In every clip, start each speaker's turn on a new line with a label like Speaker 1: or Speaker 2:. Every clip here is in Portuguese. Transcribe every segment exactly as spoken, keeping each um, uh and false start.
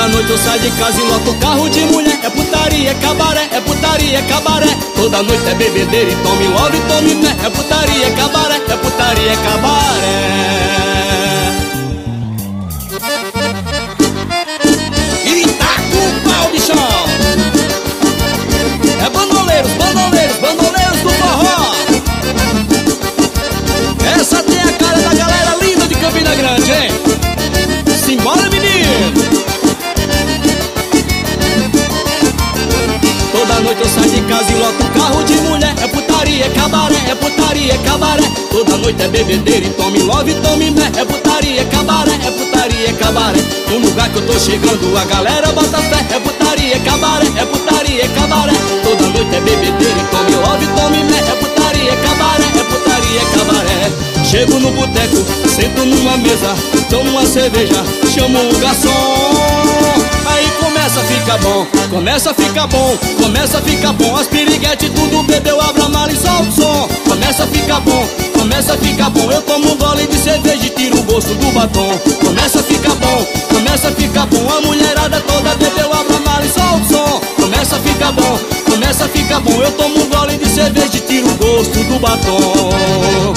Speaker 1: Toda noite eu saio de casa e loto o carro de mulher. É putaria, é cabaré, é putaria, é cabaré. Toda noite é bebedeira e tome love e tome mé. É putaria, é cabaré, é putaria, é cabaré. E tá com o pau, bichão. É bandoleiros, bandoleiros, bandoleiros do forró. Essa tem a cara da galera linda de Campina Grande, hein? Simbora, menino! Toda noite eu saio de casa e loto o carro de mulher. É putaria, é cabaré, é putaria, é cabaré. Toda noite é bebedeira e tome love e tome mé. É putaria, é cabaré, é putaria, é cabaré. No lugar que eu tô chegando a galera bota fé. É putaria, é cabaré, é putaria, é cabaré. Toda noite é bebedeira e tome love e tome mé. É putaria, é cabaré, é putaria, é cabaré. Chego no boteco, sento numa mesa, tomo uma cerveja, chamo o garçom. Aí começa a ficar bom, começa a ficar bom, começa a ficar bom. As piriguetes tudo bebeu, abra a mala e solta o som. Começa a ficar bom, começa a ficar bom. Eu tomo um gole de cerveja e tiro o gosto do batom. Começa a ficar bom, começa a ficar bom. A mulherada toda bebeu, abra a mala e solta o som. Começa a ficar bom, começa a ficar bom. Eu tomo um gole de cerveja e tiro o gosto do batom.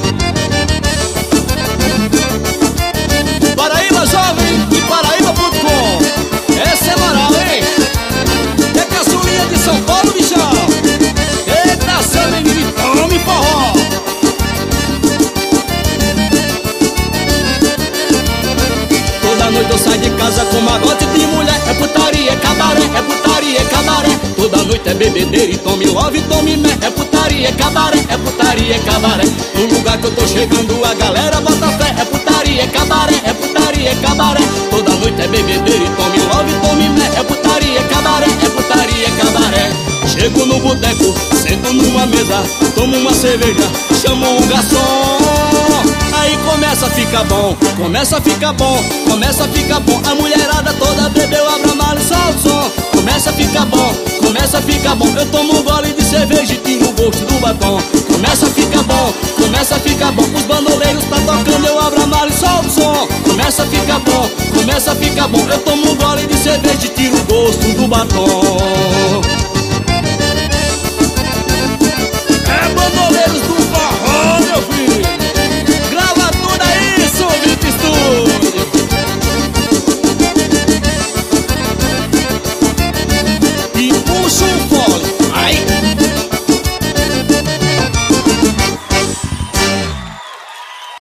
Speaker 1: Paraíba Jovem e Paraíba ponto com. Essa é moral, hein? É caçulinha de São Paulo, bichão. Eita, seu menino, tome forró. Toda noite eu saio de casa com magote de mulher. É putaria, é cabaré, é putaria, é cabaré. Toda noite é bebedeira e tome love e tome mé. É putaria, é cabaré, é putaria, é cabaré. No lugar que eu tô chegando a galera bota fé. É putaria, é cabaré, é putaria, é cabaré. Toda noite é bebedeira e tome love e tome mé. É putaria, é cabaré, é putaria, é cabaré. Chego no boteco, sento numa mesa, tomo uma cerveja, chamo o garçom. Aí começa a ficar bom, começa a ficar bom, começa a ficar bom. A mulherada toda bebeu, abra a mala e solta o som. Começa a ficar bom, começa a ficar bom. Eu tomo um gole de cerveja e tiro o gosto do batom. Começa a ficar bom, começa a ficar bom. Os bandoleiros tá tocando, eu abro a mala e solto o som. Começa a ficar bom, começa a ficar bom. Eu tomo um gole de cerveja e tiro o gosto do batom.